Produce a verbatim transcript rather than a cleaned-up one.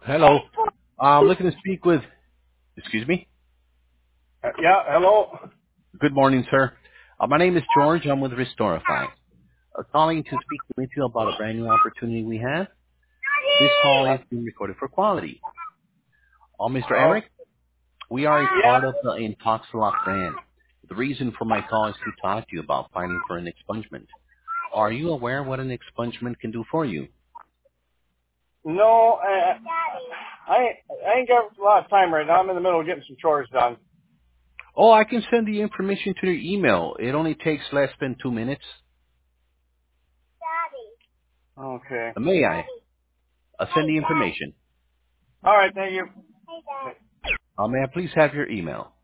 Hello. Uh, I'm looking to speak with, excuse me. Uh, yeah, hello. Good morning, sir. Uh, my name is George. I'm with Restorify. I'm calling to speak with you about a brand new opportunity we have. This call Uh, is being recorded for quality. Uh, Mister oh, Eric, we are a yeah. part of the Intoxilot brand. The reason for my call is to talk to you about finding for an expungement. Are you aware what an expungement can do for you? No, uh, I ain't, I ain't got a lot of time right now. I'm in the middle of getting some chores done. Oh, I can send the information to your email. It only takes less than two minutes. Okay. Uh, May I? I'll send the information. All right, thank you. Uh, may I please have your email?